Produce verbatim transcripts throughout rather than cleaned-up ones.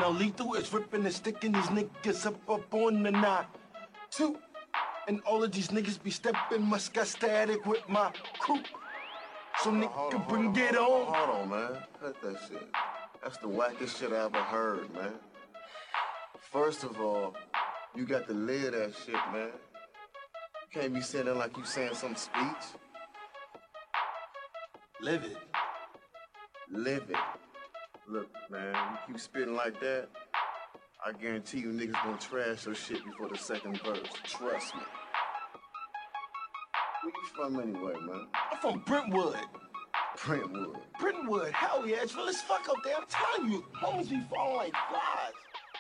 Now Lethal is ripping and sticking these niggas up up on the nine. Two. And all of these niggas be stepping, must got static with my crew. So nigga, hold on, bring hold on, it hold on. on. Hold on, man. Cut that shit. That's the wackest shit I ever heard, man. First of all, you got to live that shit, man. You can't be saying that like you saying some speech. Live it. Live it. Look, man, you keep spitting like that, I guarantee you niggas gonna trash your shit before the second verse. Trust me. Where you from anyway, man? I'm from Brentwood. Brentwood. Brentwood, hell yeah, it's real as fuck up there. I'm telling you, homies be falling like flies.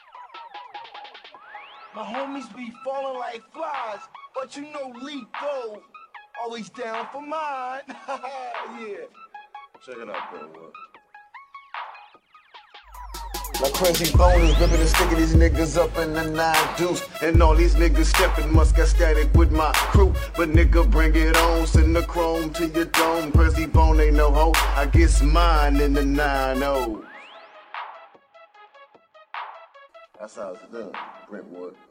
My homies be falling like flies, but you know Lethal, always down for mine. Yeah. Check it out, Brentwood. Like crazy boners, ripping and sticking these niggas up in the nine deuce. And all these niggas stepping must got static with my crew. But nigga, bring it on, send the chrome to your dome. Crazy bone ain't no hoe, I get mine in the nine oh. That's how it's done, Brentwood.